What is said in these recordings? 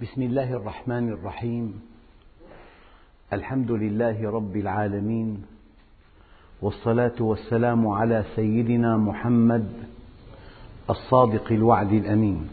بسم الله الرحمن الرحيم. الحمد لله رب العالمين، والصلاة والسلام على سيدنا محمد الصادق الوعد الأمين.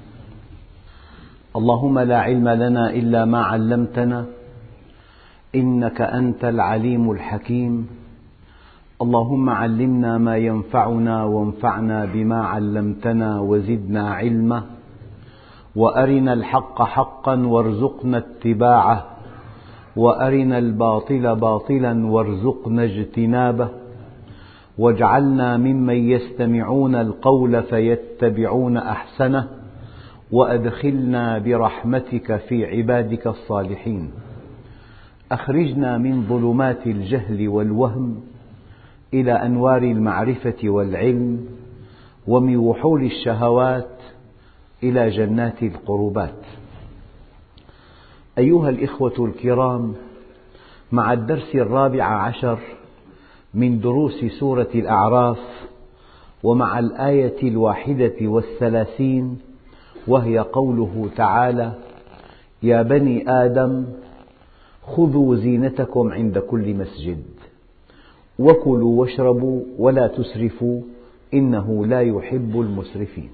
اللهم لا علم لنا إلا ما علمتنا إنك أنت العليم الحكيم. اللهم علمنا ما ينفعنا وانفعنا بما علمتنا وزدنا علما، وأرنا الحق حقا وارزقنا اتباعه، وأرنا الباطل باطلا وارزقنا اجتنابه، واجعلنا ممن يستمعون القول فيتبعون أحسنه، وأدخلنا برحمتك في عبادك الصالحين. أخرجنا من ظلمات الجهل والوهم إلى أنوار المعرفة والعلم، ومن وحول الشهوات إلى جنات القربات. أيها الإخوة الكرام، مع الدرس 14 من دروس سورة الأعراف، ومع الآية 31 وهي قوله تعالى: يا بني آدم خذوا زينتكم عند كل مسجد وكلوا واشربوا ولا تسرفوا إنه لا يحب المسرفين.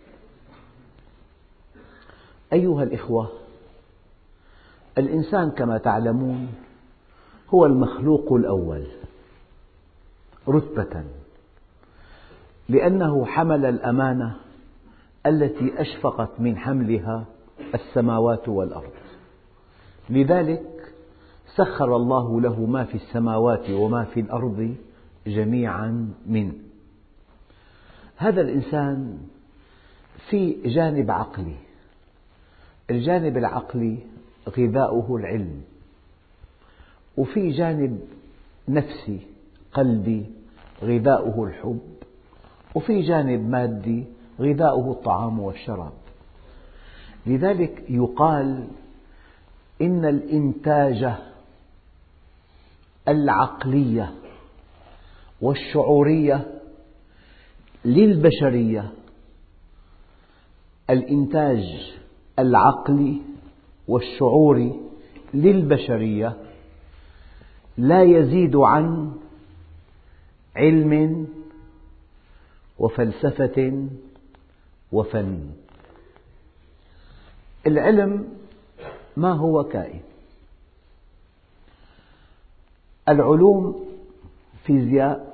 أيها الإخوة، الإنسان كما تعلمون هو المخلوق الأول رتبة، لأنه حمل الأمانة التي أشفقت من حملها السماوات والأرض، لذلك سخر الله له ما في السماوات وما في الأرض جميعا منه. هذا الإنسان في جانب عقلي، الجانب العقلي غذاؤه العلم، وفي جانب نفسي قلبي غذاؤه الحب، وفي جانب مادي غذاؤه الطعام والشراب. لذلك يقال إن الإنتاج العقلي والشعوري للبشرية، الإنتاج العقلي والشعوري للبشرية لا يزيد عن علم وفلسفة وفن. العلم ما هو كائن، العلوم فيزياء،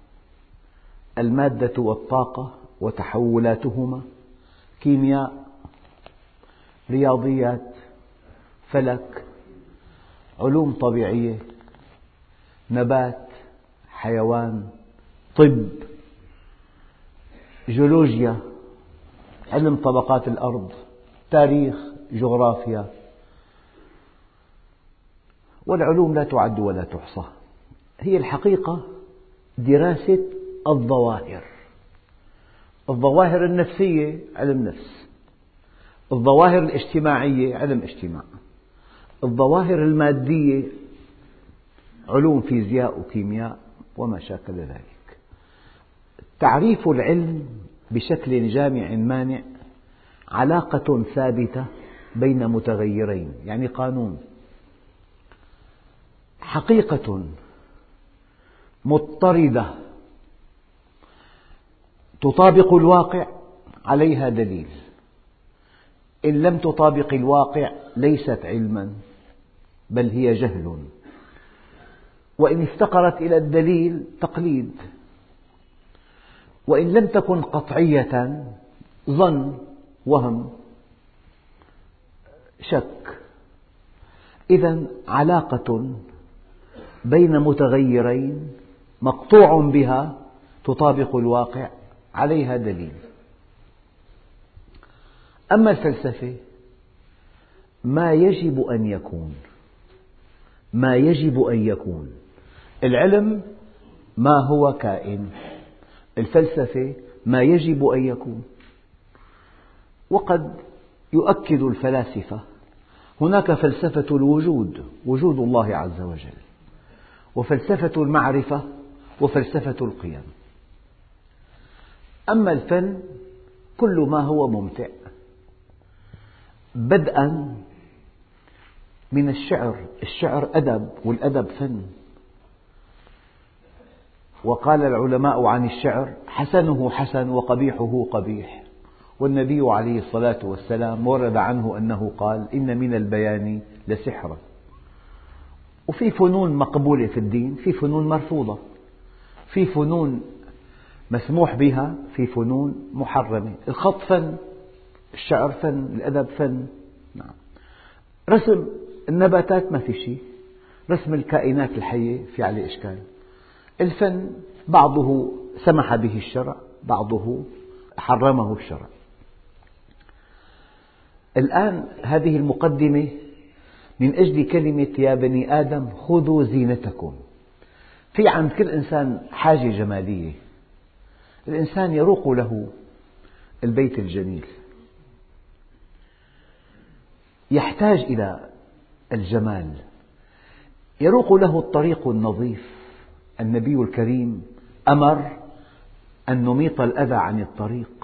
المادة والطاقة وتحولاتهما، كيمياء، رياضيات، فلك، علوم طبيعية، نبات، حيوان، طب، جيولوجيا، علم طبقات الأرض، تاريخ، جغرافيا، والعلوم لا تعد ولا تحصى. هي الحقيقة دراسة الظواهر، الظواهر النفسية علم نفس، الظواهر الاجتماعية علم اجتماع، الظواهر المادية علوم فيزياء وكيمياء وما شاكل ذلك. تعريف العلم بشكل جامع مانع علاقة ثابتة بين متغيرين، يعني قانون، حقيقة مضطردة تطابق الواقع عليها دليل، إن لم تطابق الواقع ليست علما بل هي جهل، وإن افتقرت إلى الدليل تقليد، وإن لم تكن قطعية ظن، وهم، شك. إذن علاقة بين متغيرين مقطوع بها تطابق الواقع عليها دليل. أما الفلسفة ما يجب أن يكون، ما يجب أن يكون. العلم ما هو كائن، الفلسفة ما يجب أن يكون. وقد يؤكد الفلاسفة هناك فلسفة الوجود، وجود الله عز وجل، وفلسفة المعرفة، وفلسفة القيم. أما الفن كل ما هو ممتع، بدءا من الشعر. الشعر أدب، والأدب فن. وقال العلماء عن الشعر: حسنه حسن وقبيحه قبيح. والنبي عليه الصلاة والسلام ورد عنه أنه قال: إن من البيان لسحرا. وفي فنون مقبولة في الدين، في فنون مرفوضة، في فنون مسموح بها، في فنون محرمة. الخط فن، الشعر فن، الأدب فن. نعم. رسم النباتات ما في شيء، رسم الكائنات الحية في عليه إشكال. الفن بعضه سمح به الشرع، بعضه حرمه الشرع. الآن هذه المقدمة من أجل كلمة يا بني آدم خذوا زينتكم. في عند كل إنسان حاجة جمالية. الإنسان يروق له البيت الجميل، يحتاج إلى الجمال، يروق له الطريق النظيف. النبي الكريم أمر أن نميط الأذى عن الطريق.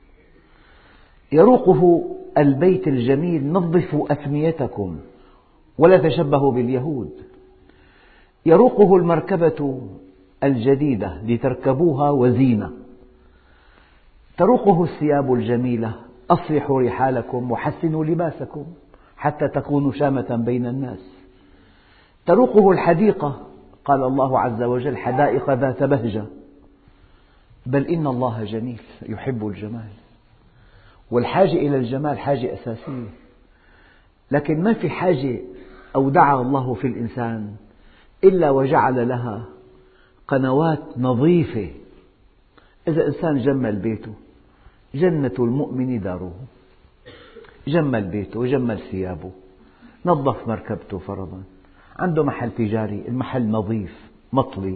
يروقه البيت الجميل: نظفوا أفنيتكم ولا تشبهوا باليهود. يروقه المركبة الجديدة لتركبوها وزينة. تروقه الثياب الجميلة: أصلحوا رحالكم وحسنوا لباسكم حتى تكونوا شامة بين الناس. تروقه الحديقة، قال الله عز وجل: حدائق ذات بهجة. بل إن الله جميل يحب الجمال، والحاجة إلى الجمال حاجة أساسية. لكن ما في حاجة أودعها الله في الإنسان إلا وجعل لها قنوات نظيفة. إذا إنسان جمل بيته، جنة المؤمن داره، جمل بيته وجمل ثيابه، نظف مركبته فرضا، عنده محل تجاري، المحل نظيف مطلي،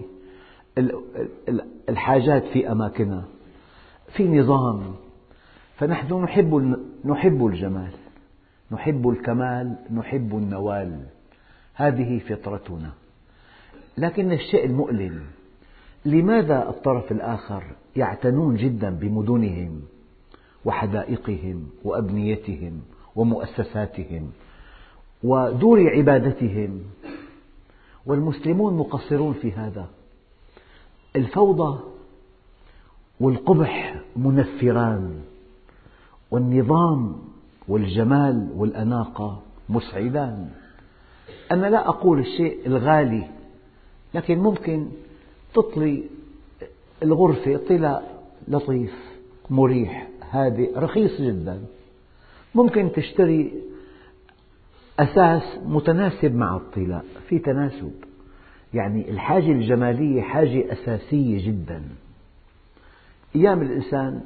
الحاجات في أماكنها، في نظام. فنحن نحب الجمال، نحب الكمال، نحب النوال. هذه فطرتنا. لكن الشيء المؤلم: لماذا الطرف الآخر يعتنون جدا بمدنهم وحدائقهم وأبنيتهم ومؤسساتهم ودور عبادتهم، والمسلمون مقصرون في هذا؟ الفوضى والقبح منفران، والنظام والجمال والأناقة مسعدان. أنا لا أقول الشيء الغالي، لكن ممكن تطلي الغرفة طلاء لطيف مريح هادئ رخيص جدا. ممكن تشتري أثاث متناسب مع الطلاء، في تناسب. يعني الحاجة الجمالية حاجة أساسية جدا. أيام الإنسان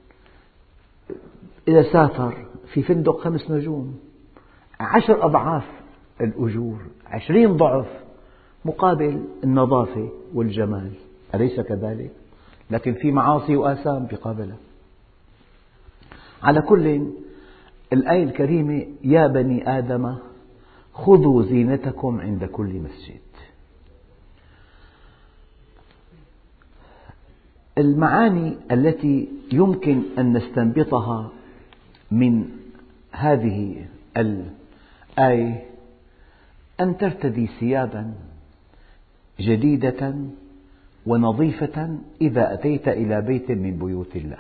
إذا سافر في فندق 5 نجوم 10 أضعاف الأجور، 20 ضعف مقابل النظافة والجمال، أليس كذلك؟ لكن في معاصي وآثام بقابلها. على كل، الآية الكريمة: يا بني آدم خذوا زينتكم عند كل مسجد. المعاني التي يمكن أن نستنبطها من هذه الآية: أن ترتدي ثيابا جديدة ونظيفة إذا أتيت إلى بيت من بيوت الله.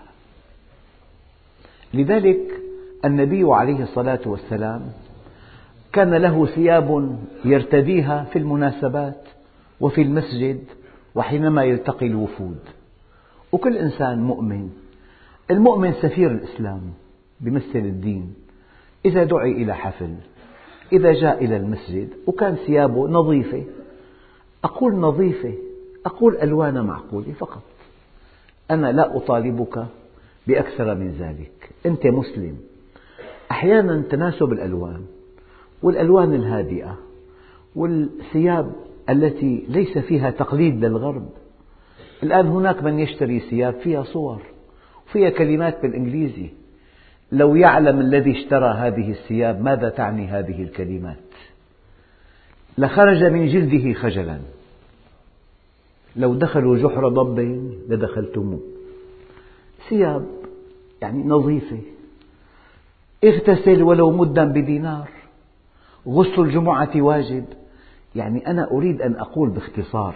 لذلك النبي عليه الصلاة والسلام كان له ثياب يرتديها في المناسبات وفي المسجد وحينما يلتقي الوفود. وكل إنسان مؤمن، المؤمن سفير الإسلام بيمثل الدين، إذا دعي إلى حفل، إذا جاء إلى المسجد وكان ثيابه نظيفة، أقول نظيفة، أقول ألوان معقولة فقط. أنا لا أطالبك بأكثر من ذلك، أنت مسلم. أحيانا تناسب الألوان والألوان الهادئة والثياب التي ليس فيها تقليد للغرب. الآن هناك من يشتري ثياب فيها صور وفيها كلمات بالإنجليزي. لو يعلم الذي اشترى هذه الثياب ماذا تعني هذه الكلمات لخرج من جلده خجلا. لو دخلوا جحر ضب لدخلتموه. ثياب يعني نظيفة، اغتسل ولو مدا بدينار، غسل الجمعة واجب. يعني أنا أريد أن أقول باختصار،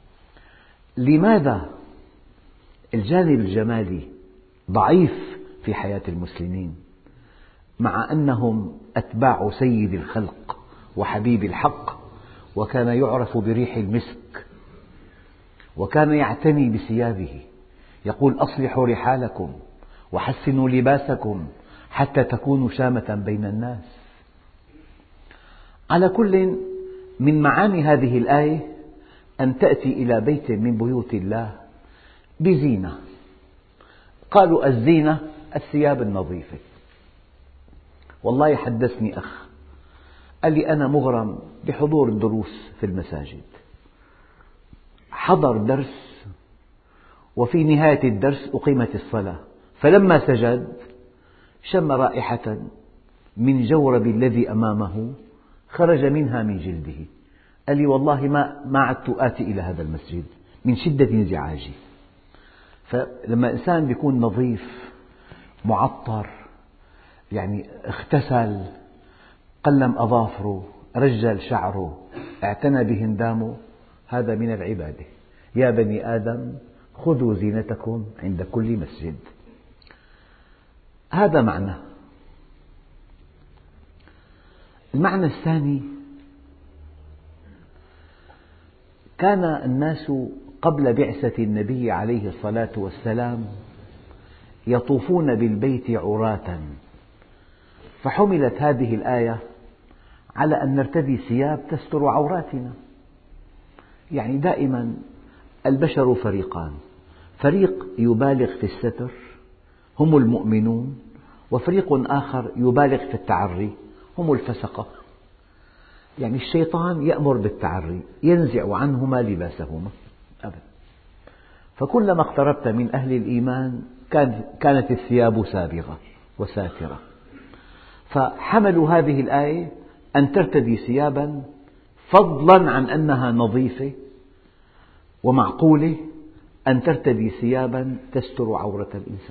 لماذا الجانب الجمالي ضعيف في حياة المسلمين مع أنهم أتباع سيد الخلق وحبيب الحق، وكان يعرف بريح المسك، وكان يعتني بثيابه، يقول أصلحوا رحالكم وحسنوا لباسكم حتى تكونوا شامة بين الناس. على كل، من معاني هذه الآية أن تأتي إلى بيت من بيوت الله بزينة. قالوا الزينة الثياب النظيفة. والله حدثني أخ قال لي أنا مغرم بحضور الدروس في المساجد، حضر درس وفي نهاية الدرس أقيمت الصلاة، فلما سجد شم رائحة من جورب الذي أمامه خرج منها من جلده. قال لي والله ما عدت آتي إلى هذا المسجد من شدة انزعاجي. فلما إنسان يكون نظيف معطر، يعني اغتسل، قلم أظافره، رجل شعره، اعتنى بهندامه، هذا من العبادة. يا بني آدم خذوا زينتكم عند كل مسجد. هذا معنى. المعنى الثاني، كان الناس قبل بعثة النبي عليه الصلاة والسلام يطوفون بالبيت عراة، فحملت هذه الآية على أن نرتدي ثياب تستر عوراتنا. يعني دائما البشر فريقان، فريق يبالغ في الستر هم المؤمنون، وفريق آخر يبالغ في التعري هم الفسقة. يعني الشيطان يأمر بالتعري، ينزع عنهما لباسهما أبدا. فكلما اقتربت من أهل الإيمان كانت الثياب سابغة وساترة. فحملوا هذه الآية أن ترتدي ثيابا فضلا عن أنها نظيفة ومعقولة، أن ترتدي ثيابا تستر عورة الإنسان.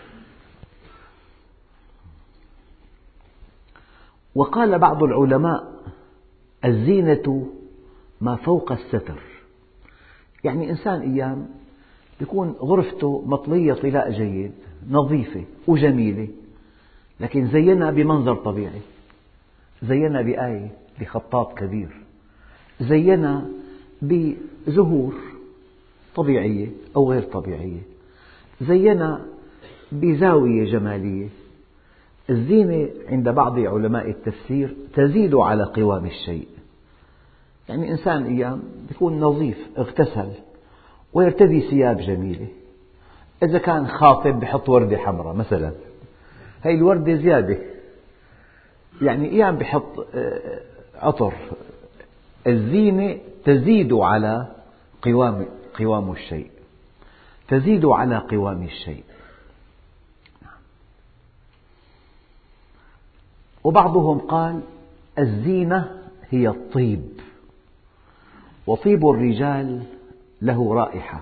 وقال بعض العلماء الزينة ما فوق الستر. يعني إنسان أيام يكون غرفته مطلية طلاء جيد، نظيفة وجميلة، لكن زينها بمنظر طبيعي، زينها بآية بخطاط كبير، زينها بزهور طبيعية أو غير طبيعية، زينها بزاوية جمالية. الزينة عند بعض علماء التفسير تزيد على قوام الشيء. يعني إنسان أيام يكون نظيف، اغتسل ويرتدي ثياب جميلة، إذا كان خاطب يحط وردة حمراء مثلا، هذه الوردة زيادة، يعني أيام يحط عطر. الزينة تزيد على قوام الشيء، تزيد على قوام الشيء. وبعضهم قال الزينة هي الطيب، وطيب الرجال له رائحة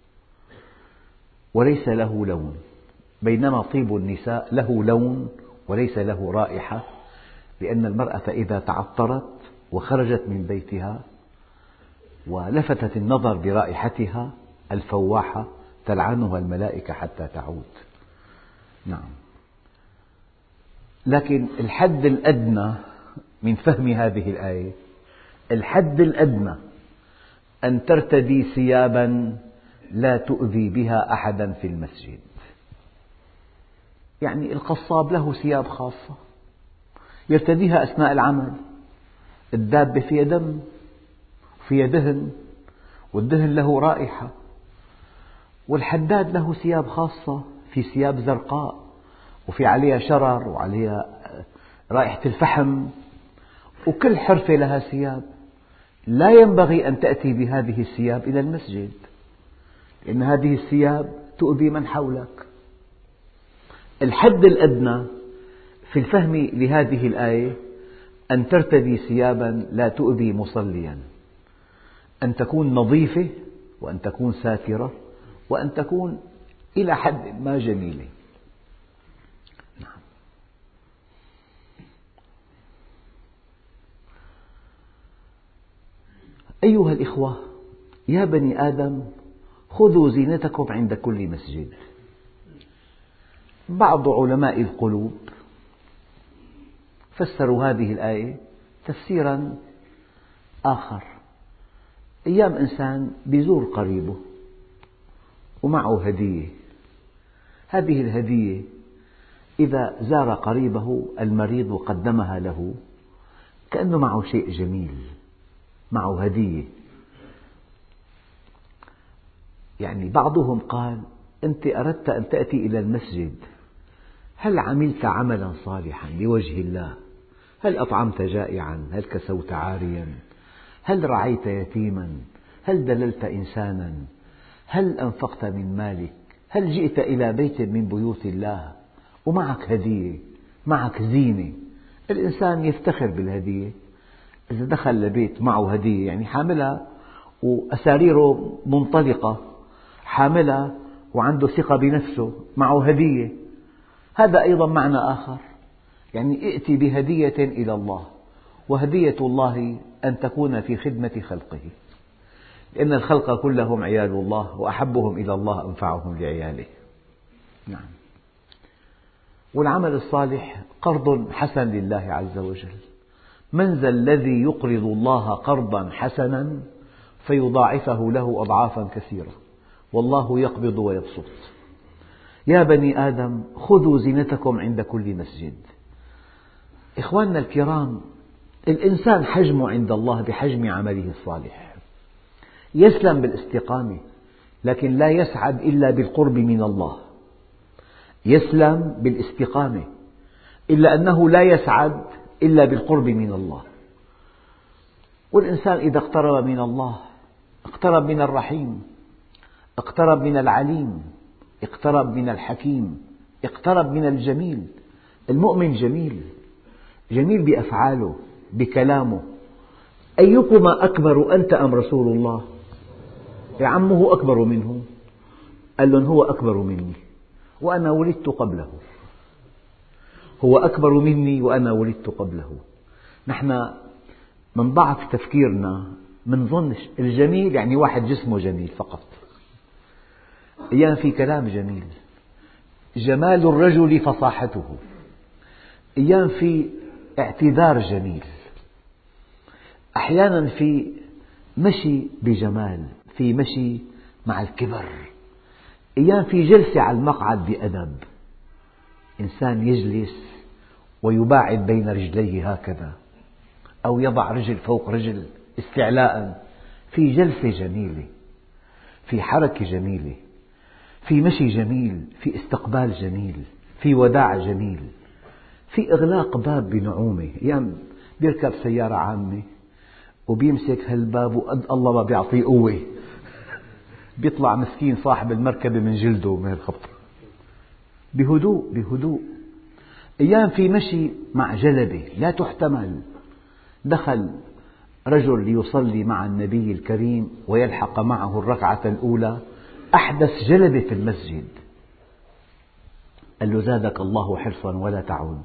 وليس له لون، بينما طيب النساء له لون وليس له رائحة، لأن المرأة إذا تعطرت وخرجت من بيتها ولفتت النظر برائحتها الفواحة تلعنها الملائكة حتى تعود. نعم. لكن الحد الأدنى من فهم هذه الآية، الحد الأدنى أن ترتدي ثيابا لا تؤذي بها أحدا في المسجد. يعني القصاب له ثياب خاصة يرتديها أثناء العمل، الدابة فيها دم وفيها دهن، والدهن له رائحة، والحداد له ثياب خاصة، في ثياب زرقاء وفي عليها شرر وعليها رائحة الفحم، وكل حرفة لها ثياب. لا ينبغي أن تأتي بهذه الثياب إلى المسجد، لأن هذه الثياب تؤذي من حولك. الحد الأدنى في الفهم لهذه الآية أن ترتدي ثيابا لا تؤذي مصليا، أن تكون نظيفة، وأن تكون ساترة، وأن تكون إلى حد ما جميلة. أيها الإخوة، يا بني آدم خذوا زينتكم عند كل مسجد. بعض علماء القلوب فسروا هذه الآية تفسيرا آخر. أيام إنسان يزور قريبه ومعه هدية، هذه الهدية إذا زار قريبه المريض وقدمها له كأنه معه شيء جميل، معه هدية. يعني بعضهم قال: أنت أردت أن تأتي إلى المسجد، هل عملت عملا صالحا لوجه الله؟ هل أطعمت جائعا؟ هل كسوت عاريا؟ هل رعيت يتيما؟ هل دللت إنسانا؟ هل أنفقت من مالك؟ هل جئت إلى بيت من بيوت الله ومعك هدية، معك زينة؟ الإنسان يفتخر بالهدية. إذا دخل لبيت معه هدية يعني حاملها وأساريره منطلقة، حاملها وعنده ثقة بنفسه، معه هدية. هذا أيضا معنى آخر، يعني ائت بهدية إلى الله، وهدية الله أن تكون في خدمة خلقه، لأن الخلق كلهم عيال الله، وأحبهم إلى الله أنفعهم لعياله. نعم. والعمل الصالح قرض حسن لله عز وجل. من ذا الذي يقرض الله قرضا حسنا فيضاعفه له أضعافا كثيرة والله يقبض ويبسط. يا بني آدم خذوا زينتكم عند كل مسجد. إخواننا الكرام، الإنسان حجمه عند الله بحجم عمله الصالح. يسلم بالاستقامة، لكن لا يسعد إلا بالقرب من الله. يسلم بالاستقامة، إلا أنه لا يسعد إلا بالقرب من الله. والإنسان إذا اقترب من الله اقترب من الرحيم، اقترب من العليم، اقترب من الحكيم، اقترب من الجميل. المؤمن جميل، جميل بأفعاله، بكلامه. أيكما أكبر، أنت أم رسول الله؟ يا عمه أكبر منه، قال لهم: هو أكبر مني وأنا ولدت قبله. هو أكبر مني وأنا ولدت قبله. نحن من ضعف تفكيرنا منظن الجميل يعني واحد جسمه جميل فقط. أيام في كلام جميل، جمال الرجل فصاحته. أيام في اعتذار جميل، أحيانا في مشي بجمال، في مشي مع الكبر. أيام في جلسة على المقعد بأدب، إنسان يجلس ويباعد بين رجليه هكذا، أو يضع رجل فوق رجل استعلاء. في جلسة جميلة، في حركة جميلة، في مشي جميل، في استقبال جميل، في وداع جميل، في إغلاق باب بنعومة. أيام بيركب سيارة عامة وبيمسك هالباب وقد الله ما بيعطيه قوة، بيطلع مسكين صاحب المركبة من جلده من الخبط. بهدوء بهدوء. أيام في مشي مع جلبة لا تحتمل. دخل رجل ليصلي مع النبي الكريم ويلحق معه الركعة الأولى، أحدث جلبة في المسجد. قال له: زادك الله حرصا ولا تعود.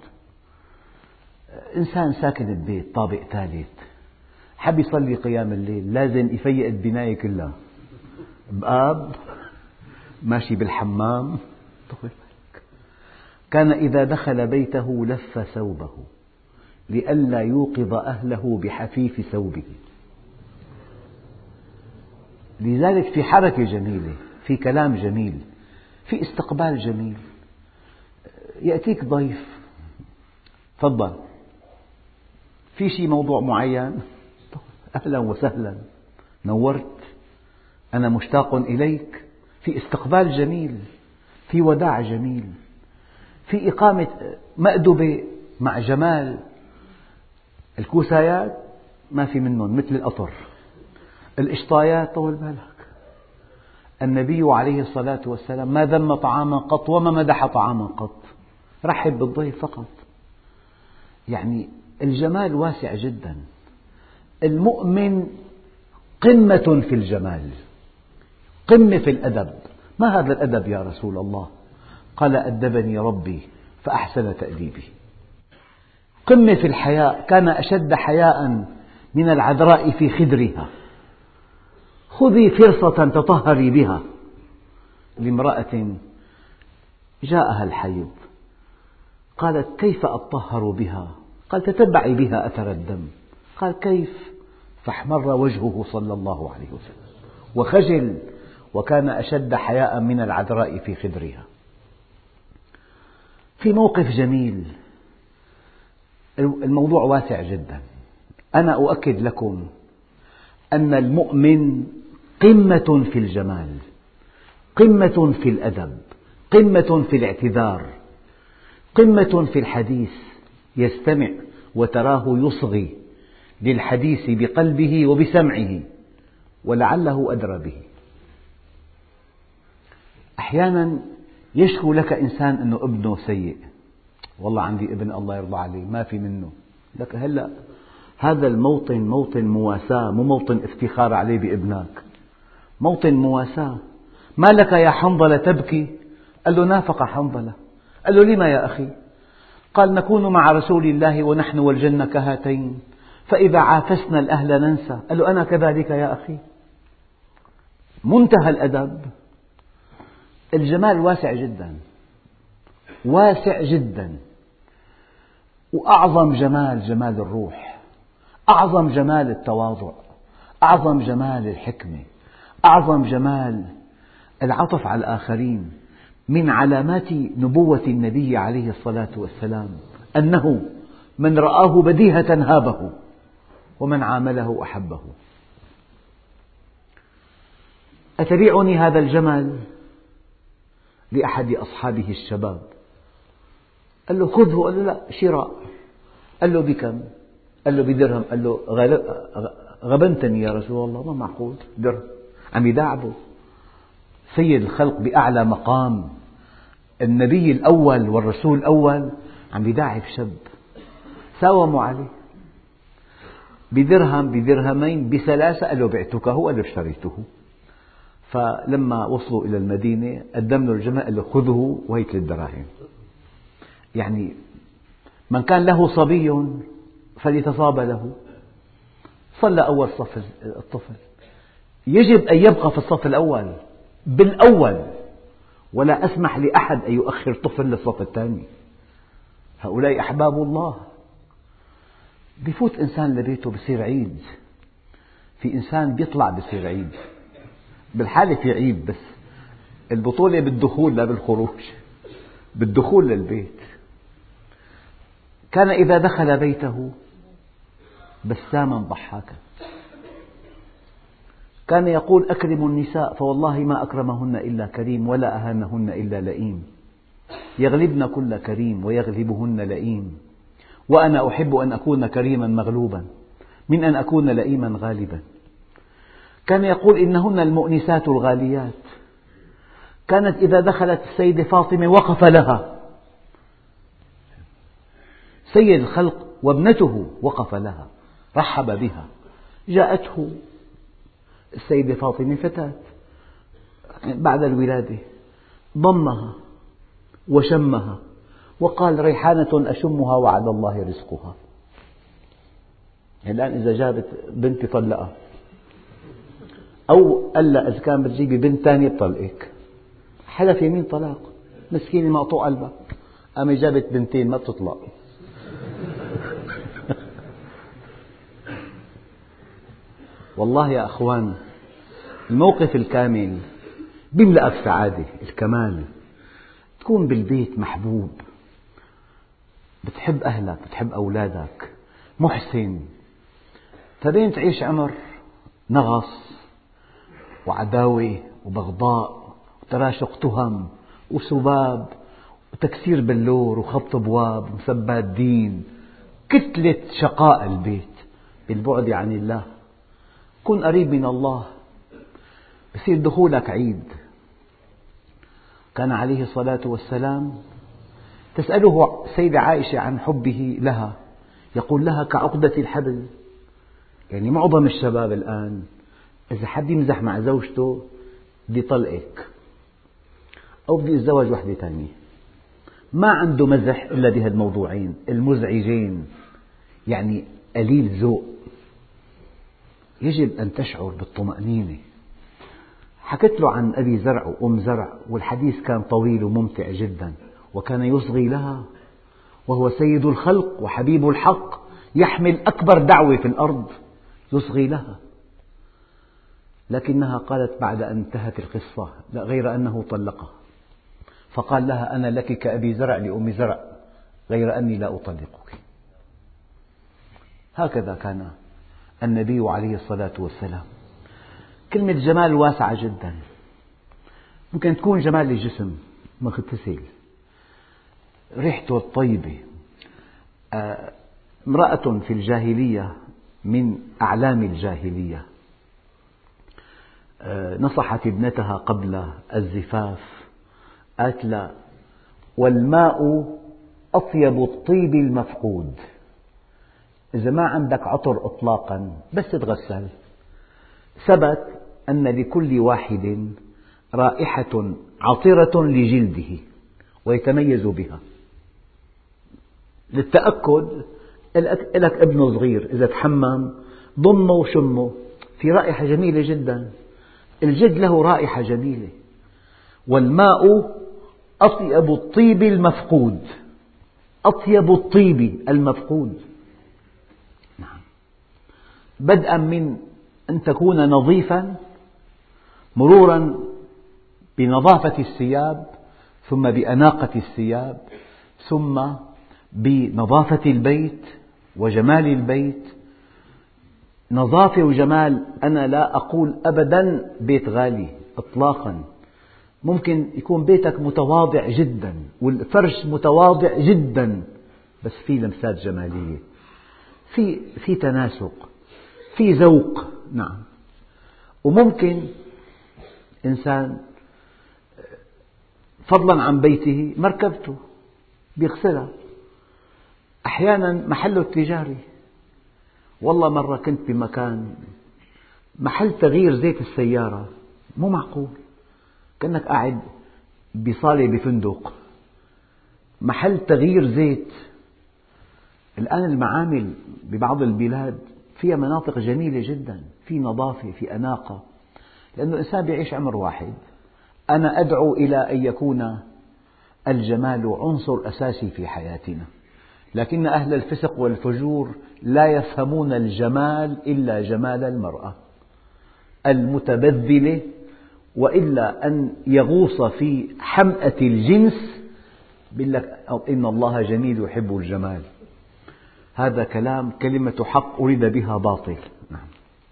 إنسان ساكن ببيت طابق ثالث، حب يصلي قيام الليل، لازم يفيق البناية كلها، بآب ماشي بالحمام. كان إذا دخل بيته لف ثوبه لئلا يوقظ أهله بحفيف ثوبه. لذلك في حركة جميلة، في كلام جميل، في استقبال جميل. يأتيك ضيف، تفضل، في شيء موضوع معين؟ أهلا وسهلا، نورت، أنا مشتاق إليك. في استقبال جميل، في وداع جميل، في إقامة مأدبة مع جمال. الكوسايات ما في منهم مثل القطر، الإشطايات طول بالك. النبي عليه الصلاة والسلام ما ذم طعاما قط وما مدح طعاما قط، رحب بالضيف فقط. يعني الجمال واسع جدا. المؤمن قمة في الجمال، قمة في الأدب. ما هذا الأدب يا رسول الله؟ قال: أدبني ربي فأحسن تأديبي. قمة في الحياء، كان أشد حياء من العذراء في خدرها. خذي فرصة تطهري بها. لامرأة جاءها الحيض قالت: كيف أطهر بها؟ قال: تتبعي بها أثر الدم. قال: كيف؟ فاحمر وجهه صلى الله عليه وسلم وخجل، وكان أشد حياء من العذراء في خدرها. في موقف جميل، الموضوع واسع جدا. أنا أؤكد لكم أن المؤمن قمة في الجمال، قمة في الأدب، قمة في الاعتذار، قمة في الحديث. يستمع وتراه يصغي للحديث بقلبه وبسمعه، ولعله أدرى به. أحيانا يشكو لك إنسان أنه ابنه سيء، والله عندي ابن الله يرضى عليه ما في منه. لك هلأ هذا الموطن موطن مواساة، مو موطن افتخار عليه بابنك، موطن مواساة. ما لك يا حنظلة تبكي؟ قال له: نافق حنظلة. قال له: لما يا أخي؟ قال: نكون مع رسول الله ونحن والجنة كهاتين، فإذا عافسنا الأهل ننسى. قال له: أنا كذلك يا أخي. منتهى الأدب. الجمال واسع جدا، واسع جدا، وأعظم جمال جمال الروح، أعظم جمال التواضع، أعظم جمال الحكمة، أعظم جمال العطف على الآخرين. من علامات نبوة النبي عليه الصلاة والسلام أنه من رآه بديهة هابه، ومن عامله أحبه. أتبعني هذا الجمل؟ لأحد أصحابه الشباب. قال له: خذه. قال له: لا، شراء. قال له: بكم؟ قال له: بدرهم. قال له: غبنتني يا رسول الله، ما معقول درهم. عم يداعبه. سيد الخلق بأعلى مقام، النبي الأول والرسول الأول، عم يداعب شاب. ساوموا عليه بدرهم، بدرهمين، بثلاثة. قال له: بعتكه. قال له: اشتريته. فلما وصلوا إلى المدينة قدم له الجمل، قال له: خذه وهي 3 دراهم. يعني من كان له صبي فليتصاب له. صلى أول صف الطفل، يجب أن يبقى في الصف الأول بالأول، ولا أسمح لأحد أن يؤخر طفل للصف الثاني. هؤلاء أحباب الله. بيفوت إنسان لبيته بصير عيد، في إنسان بيطلع بصير عيد. بالحالة في عيد، بس البطولة بالدخول لا بالخروج، بالدخول للبيت. كان إذا دخل بيته بساما ضحاكا. كان يقول: أكرموا النساء فوالله ما أكرمهن إلا كريم، ولا أهانهن إلا لئيم. يغلبن كل كريم ويغلبهن لئيم، وأنا أحب أن أكون كريما مغلوبا من أن أكون لئيما غالبا. كان يقول: إنهن المؤنسات الغاليات. كانت إذا دخلت السيدة فاطمة وقف لها، سيد الخلق وابنته وقف لها، رحب بها. جاءته السيدة فاطمة فتاة بعد الولادة، ضمها وشمها وقال: ريحانة أشمها وعد الله رزقها. الآن إذا جابت بنت طلقها، أو قال لها: إذا كان بتجيبي بنت ثانية بطلقك. حلف يمين طلاق، مسكينة مقطوع قلبها، قامت جابت بنتين ما بتطلق. والله يا أخوان، الموقف الكامل بيملأك سعادة. الكمال تكون بالبيت محبوب، بتحب أهلك، بتحب أولادك، محسن. فبين تعيش عمر نغص وعداوة وبغضاء وتراشق تهم وسباب وتكسير بلور وخبط أبواب ومسبات دين، كتلة شقاء البيت بالبعد عن الله. كن قريب من الله، بصير دخولك عيد. كان عليه الصلاة والسلام تسأله السيدة عائشة عن حبه لها، يقول لها: كعقدة الحبل. يعني معظم الشباب الآن إذا حد يمزح مع زوجته بدي طلقك أو بدي أتزوج واحدة ثانية، ما عنده مزح إلا بهالموضوعين المزعجين، يعني قليل ذوق. يجب أن تشعر بالطمأنينة حكت له عن أبي زرع وأم زرع، والحديث كان طويل وممتع جدا، وكان يصغي لها وهو سيد الخلق وحبيب الحق يحمل أكبر دعوة في الأرض، يصغي لها. لكنها قالت بعد أن انتهت القصة لا غير أنه طلقها، فقال لها أنا لك كأبي زرع لأم زرع غير أني لا أطلقك. هكذا كان النبي عليه الصلاة والسلام. كلمة جمال واسعة جدا، ممكن تكون جمال الجسم مغتسل، ريحته الطيبة. امرأة في الجاهلية من أعلام الجاهلية نصحت ابنتها قبل الزفاف، قالت لها والماء أطيب الطيب المفقود، إذا ما عندك عطر إطلاقا بس تتغسل. ثبت أن لكل واحد رائحة عطرة لجلده ويتميز بها. للتأكد لك ابن صغير إذا تحمم ضمه وشمه، في رائحة جميلة جدا، الجلد له رائحة جميلة. والماء أطيب الطيب المفقود، أطيب الطيب المفقود. بدءا من أن تكون نظيفا، مرورا بنظافة الثياب، ثم بأناقة الثياب، ثم بنظافة البيت وجمال البيت. نظافة وجمال، أنا لا أقول أبدا بيت غالي إطلاقا، ممكن يكون بيتك متواضع جدا والفرش متواضع جدا، بس في لمسات جمالية، في تناسق، في ذوق. نعم. وممكن إنسان فضلا عن بيته مركبته بيغسلها، أحيانا محله التجاري. والله مرة كنت بمكان محل تغيير زيت السيارة، مو معقول، كأنك قاعد بصالة بفندق، محل تغيير زيت. الآن المعامل ببعض البلاد فيها مناطق جميلة جدا، في نظافة، في أناقة، لأن الإنسان يعيش عمر واحد. أنا أدعو إلى أن يكون الجمال عنصر أساسي في حياتنا، لكن أهل الفسق والفجور لا يفهمون الجمال إلا جمال المرأة المتبذلة، وإلا أن يغوص في حمأة الجنس يقول لك إن الله جميل يحب الجمال. هذا كلمة حق أريد بها باطل. نعم.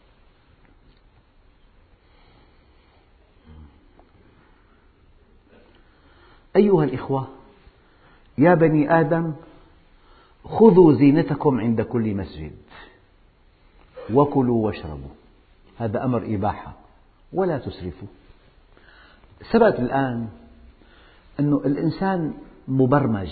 أيها الإخوة، يا بني آدم خذوا زينتكم عند كل مسجد وكلوا واشربوا، هذا أمر إباحة، ولا تسرفوا. ثبت الآن أن الإنسان مبرمج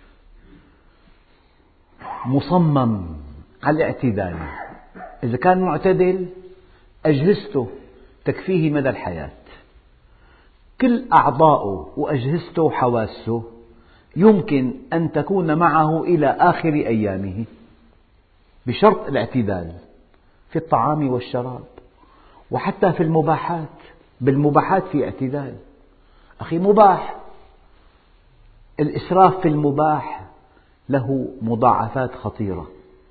مصمم على الاعتدال، إذا كان معتدل أجهزته تكفيه مدى الحياة، كل أعضاؤه وأجهزته وحواسه يمكن أن تكون معه إلى آخر أيامه، بشرط الاعتدال في الطعام والشراب، وحتى في المباحات. بالمباحات في اعتدال. أخي مباح، الإسراف في المباح له مضاعفات خطيرة.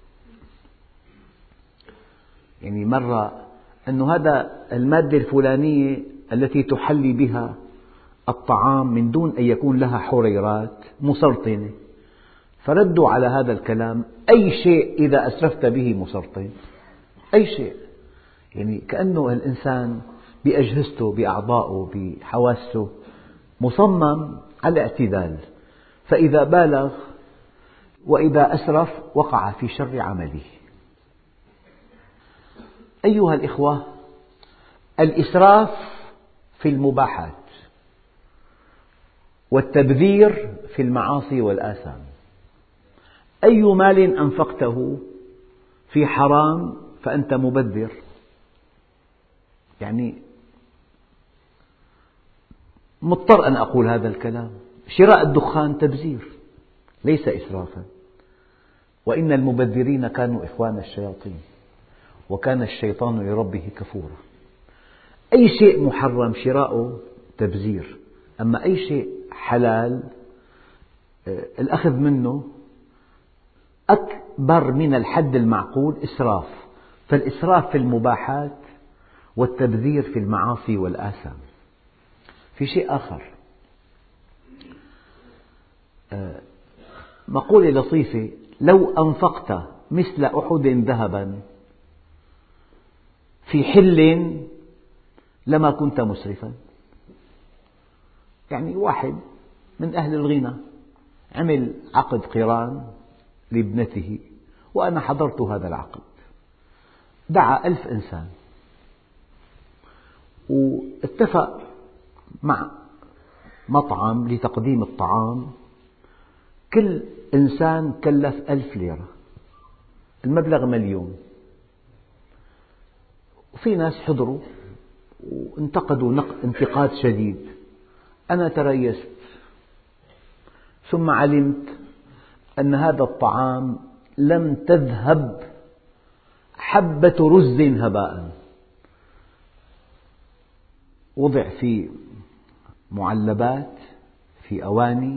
يعني مرة أنه هذا المادة الفلانية التي تحلي بها الطعام من دون أن يكون لها حريرات مسرطنة، فردوا على هذا الكلام أي شيء إذا أسرفت به مسرطن، أي شيء. يعني كأنه الإنسان بأجهزته بأعضائه بحواسه مصمم على الاعتدال، فإذا بالغ وإذا أسرف وقع في شر عمله. أيها الإخوة، الإسراف في المباحات والتبذير في المعاصي والآثام. أي مال أنفقته في حرام فأنت مبذر. يعني مضطر أن أقول هذا الكلام، شراء الدخان تبذير ليس إسرافا، وإن المبذرين كانوا إخوان الشياطين وكان الشيطان لربه كفورا. أي شيء محرم شراؤه تبذير، أما أي شيء حلال الأخذ منه أكبر من الحد المعقول إسراف. فالإسراف في المباحات والتبذير في المعاصي والآثام. في شيء آخر، مقولة لطيفة: لو أنفقت مثل أحد ذهبا في حل لما كنت مسرفا. يعني واحد من أهل الغنى عمل عقد قران لابنته، وأنا حضرت هذا العقد، دعا 1000 إنسان واتفق مع مطعم لتقديم الطعام، كل إنسان كلف 1000 ليرة، المبلغ 1,000,000. وفي ناس حضروا وانتقدوا انتقاد شديد. أنا تريثت، ثم علمت أن هذا الطعام لم تذهب حبة رز هباء، وضع في معلبات في أواني،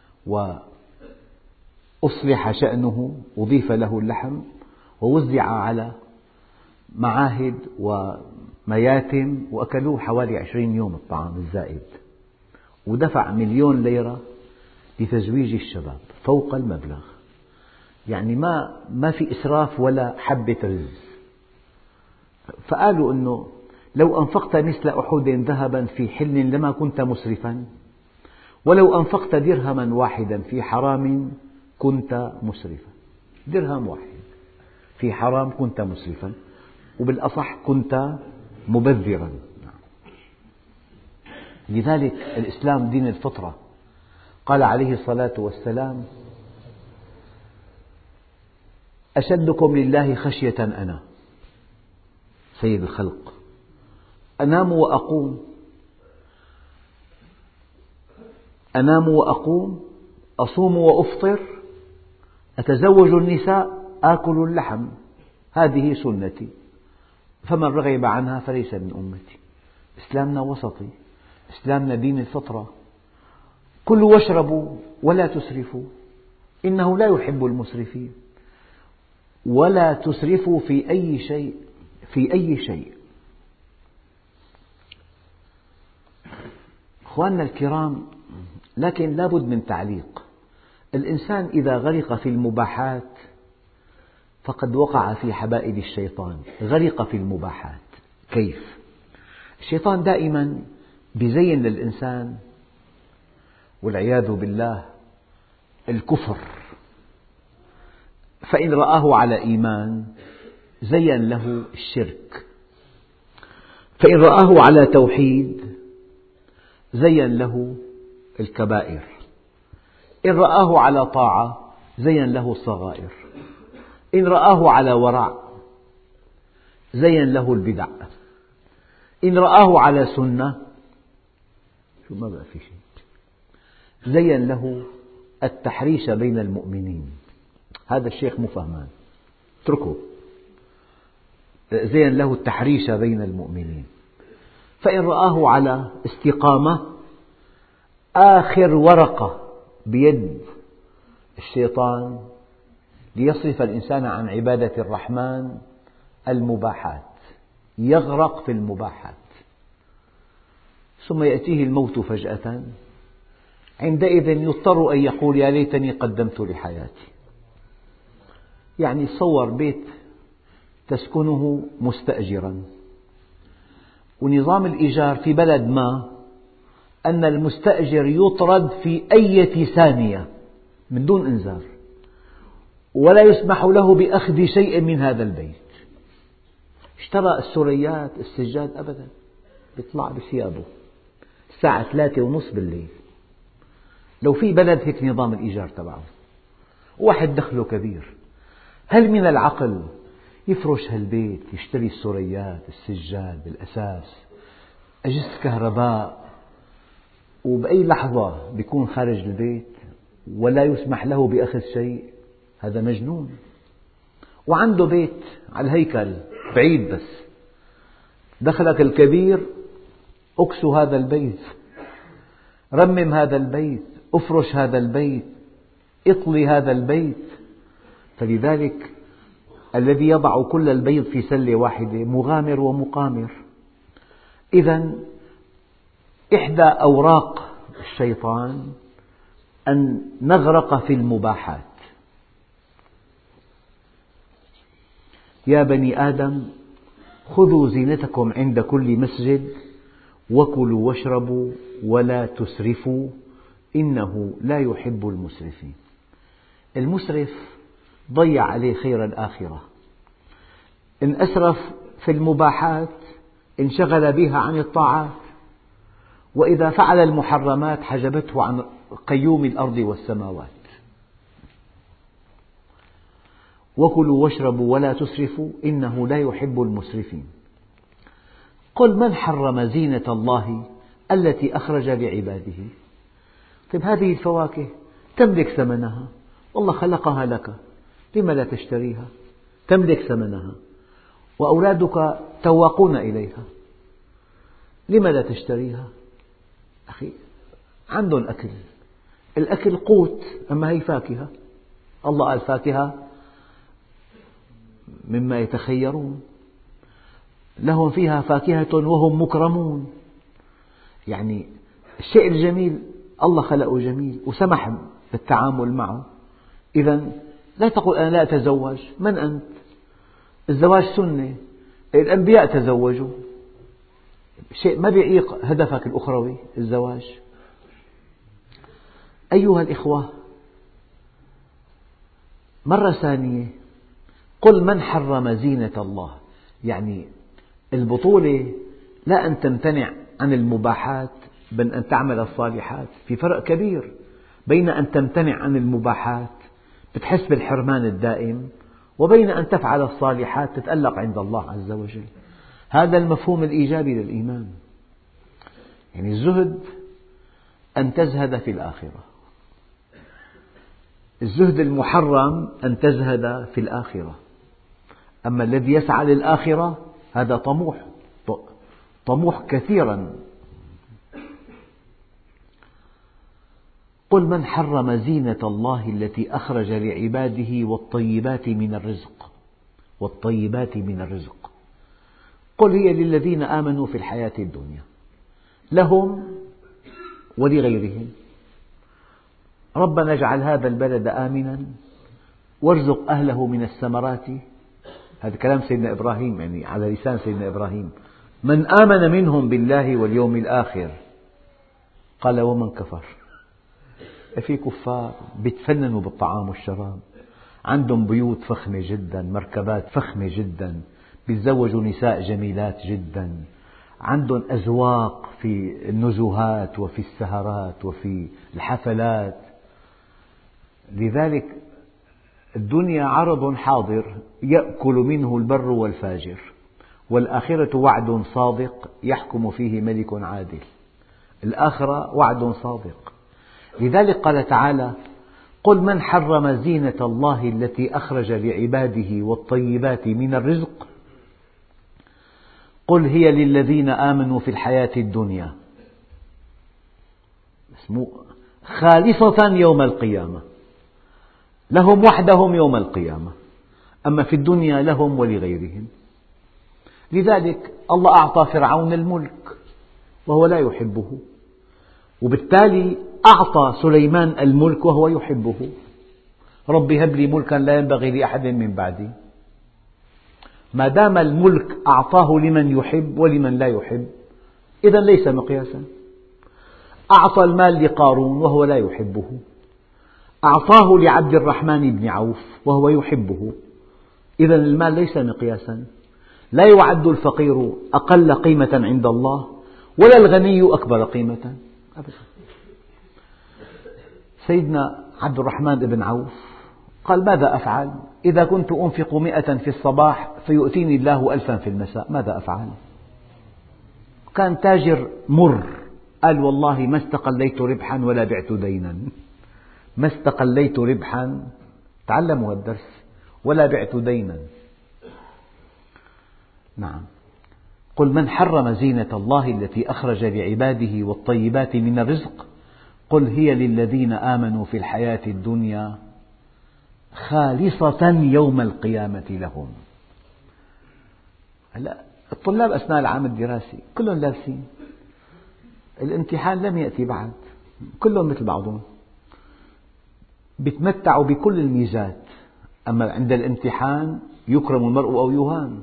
وأصلح شأنه، أضيف له اللحم، ووزع على معاهد ومياتم، وأكلوه حوالي 20 يوم الطعام الزائد، ودفع 1,000,000 ليرة لتزويج الشباب فوق المبلغ. يعني ما في إسراف ولا حبة رز. فقالوا أنه لو أنفقت مثل أحد ذهبا في حل لما كنت مسرفا، ولو أنفقت درهما واحدا في حرام كنت مسرفا. درهم واحد في حرام كنت مسرفا، وبالأصح كنت مبذرا. لذلك الإسلام دين الفطرة. قال عليه الصلاة والسلام: أشدكم لله خشية أنا سيد الخلق، أنام وأقوم، أصوم وأفطر، أتزوج النساء، آكل اللحم، هذه سنتي، فمن رغب عنها فليس من أمتي. إسلامنا وسطي، إسلامنا دين الفطرة. كلوا واشربوا ولا تسرفوا إنه لا يحب المسرفين. ولا تسرفوا في أي شيء. أخواننا الكرام، لكن لا بد من تعليق. الإنسان إذا غرق في المباحات فقد وقع في حبائل الشيطان. غرق في المباحات كيف؟ الشيطان دائما بيزين للإنسان والعياذ بالله الكفر، فإن رآه على إيمان زين له الشرك، فإن رآه على توحيد زين له الكبائر، إن رآه على طاعة زين له الصغائر، إن رآه على ورع زين له البدع، إن رآه على سنة ما بقى في شيء، زين له التحريش بين المؤمنين. هذا الشيخ مو فهمان، اتركه. زين له التحريش بين المؤمنين. فإن رآه على استقامة، آخر ورقة بيد الشيطان ليصرف الإنسان عن عبادة الرحمن المباحات، يغرق في المباحات، ثم يأتيه الموت فجأة، عندئذ يضطر أن يقول: يا ليتني قدمت لحياتي. يعني تصور بيت تسكنه مستأجرا، ونظام الإيجار في بلد ما أن المستأجر يطرد في أي ثانية من دون إنذار، ولا يسمح له بأخذ شيء من هذا البيت. اشترى السريات السجاد أبدا، يطلع بثيابه الساعة 3:30 بالليل. لو في بلد هيك نظام الإيجار تبعه، واحد دخله كبير، هل من العقل يفرش هالبيت، يشتري السريات السجاد بالأساس، أجهزة كهرباء، وبأي لحظة بيكون خارج البيت ولا يسمح له بأخذ شيء؟ هذا مجنون. وعنده بيت على الهيكل بعيد، بس دخلك الكبير اكسو هذا البيت، رمم هذا البيت، افرش هذا البيت، اطلي هذا البيت. فلذلك الذي يضع كل البيض في سلة واحدة مغامر ومقامر. إذا إحدى أوراق الشيطان أن نغرق في المباحات. يا بني آدم خذوا زينتكم عند كل مسجد وكلوا واشربوا ولا تسرفوا إنه لا يحب المسرفين. المسرف ضيع عليه خير الآخرة، إن أسرف في المباحات انشغل بها عن الطاعات، وإذا فعل المحرمات حجبته عن قيوم الأرض والسماوات. وكلوا واشربوا ولا تسرفوا إنه لا يحب المسرفين. قل من حرم زينة الله التي أخرج لعباده. طيب هذه الفواكه تملك ثمنها، والله خلقها لك، لم لا تشتريها؟ تملك ثمنها، وأولادك تواقون إليها، لم لا تشتريها؟ أخي عندهم أكل، الأكل قوت، أما هي فاكهة. الله قال فاكهة مما يتخيرون، لهم فيها فاكهة وهم مكرمون. يعني الشيء الجميل الله خلقه جميل وسمح بالتعامل معه. إذا لا تقل أنا لا أتزوج، من أنت؟ الزواج سنة، الأنبياء تزوجوا، شيء ما بيعيق هدفك الأخروي الزواج. أيها الإخوة، مرة ثانية قل من حرم زينة الله، يعني البطولة لا أن تمتنع عن المباحات بل أن تعمل الصالحات. في فرق كبير بين أن تمتنع عن المباحات بتحس بالحرمان الدائم، وبين أن تفعل الصالحات تتألق عند الله عز وجل. هذا المفهوم الإيجابي للإيمان. يعني الزهد أن تزهد في الآخرة، الزهد المحرم أن تزهد في الآخرة. أما الذي يسعى للآخرة هذا طموح كثيرا. قل من حرم زينة الله التي أخرج لعباده والطيبات من الرزق. قل هي للذين آمنوا في الحياة الدنيا، لهم ولغيرهم. ربنا اجعل هذا البلد آمنا وارزق أهله من الثمرات. هذا كلام سيدنا إبراهيم، يعني على لسان سيدنا إبراهيم. من آمن منهم بالله واليوم الآخر. قال ومن كفر. في كفار بيتفننوا بالطعام والشراب، عندهم بيوت فخمة جدا، مركبات فخمة جدا، بيتزوجوا نساء جميلات جدا، عندهم أذواق في النزهات وفي السهرات وفي الحفلات. لذلك الدنيا عرض حاضر يأكل منه البر والفاجر، والآخرة وعد صادق يحكم فيه ملك عادل. الآخرة وعد صادق. لذلك قال تعالى قل من حرم زينة الله التي أخرج لعباده والطيبات من الرزق قل هي للذين آمنوا في الحياة الدنيا خالصة يوم القيامة، لهم وحدهم يوم القيامة، أما في الدنيا لهم ولغيرهم. لذلك الله أعطى فرعون الملك وهو لا يحبه، وبالتالي أعطى سليمان الملك وهو يحبه. رب هب لي ملكا لا ينبغي لأحد من بعدي. ما دام الملك أعطاه لمن يحب ولمن لا يحب إذن ليس مقياسا. أعطى المال لقارون وهو لا يحبه، أعطاه لعبد الرحمن بن عوف وهو يحبه، إذن المال ليس مقياسا. لا يعد الفقير أقل قيمة عند الله ولا الغني أكبر قيمة أبدا. سيدنا عبد الرحمن بن عوف قال ماذا أفعل إذا كنت أنفق 100 في الصباح فيؤتيني الله 1000 في المساء، ماذا أفعل؟ كان تاجر مر، قال والله ما استقليت ربحا ولا بعت دينا. ما استقليت ربحا، تعلموا الدرس، ولا بعت دينا. نعم. قل من حرم زينة الله التي أخرج لعباده والطيبات من الرزق قل هي للذين آمنوا في الحياة الدنيا خالصة يوم القيامة لهم. هلا الطلاب أثناء العام الدراسي كلهم لابسين، الامتحان لم يأتي بعد، كلهم مثل بعضهم، بيتمتعوا بكل الميزات، أما عند الامتحان يكرم المرء أو يهان.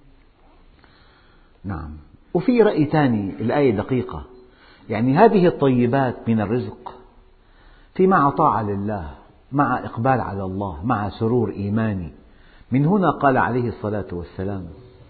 نعم. وفي رأي ثاني، الآية دقيقة، يعني هذه الطيبات من الرزق في مع طاعة لله، مع إقبال على الله، مع سرور إيماني. من هنا قال عليه الصلاة والسلام: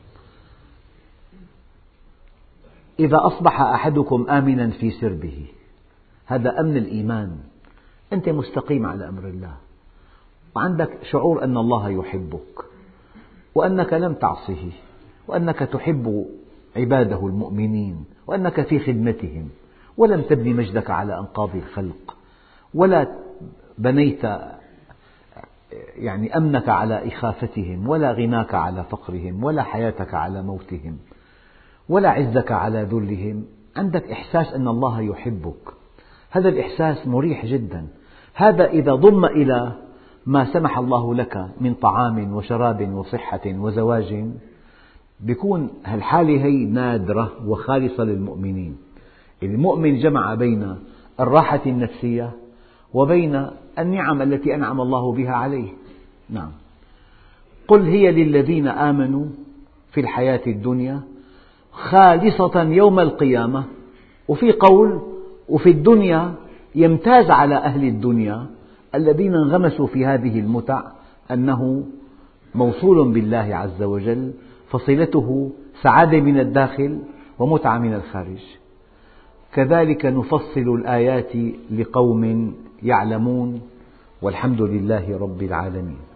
إذا أصبح أحدكم آمنا في سربه، هذا أمن الإيمان، أنت مستقيم على أمر الله، وعندك شعور أن الله يحبك، وأنك لم تعصه، وأنك تحب عباده المؤمنين، وأنك في خدمتهم، ولم تبني مجدك على أنقاض الخلق، ولا بنيت يعني أمنك على إخافتهم، ولا غناك على فقرهم، ولا حياتك على موتهم، ولا عزك على ذلهم، عندك إحساس أن الله يحبك، هذا الإحساس مريح جدا. هذا إذا ضم إلى ما سمح الله لك من طعام وشراب وصحة وزواج، بيكون هالحالة هي نادرة وخالصة للمؤمنين. المؤمن جمع بين الراحة النفسية وبين النعم التي أنعم الله بها عليه. نعم. قل هي للذين آمنوا في الحياة الدنيا خالصة يوم القيامة، وفي قول وفي الدنيا يمتاز على أهل الدنيا الذين انغمسوا في هذه المتع أنه موصول بالله عز وجل، فصلته سعادة من الداخل ومتعة من الخارج. كذلك نفصل الآيات لقوم يعلمون، والحمد لله رب العالمين.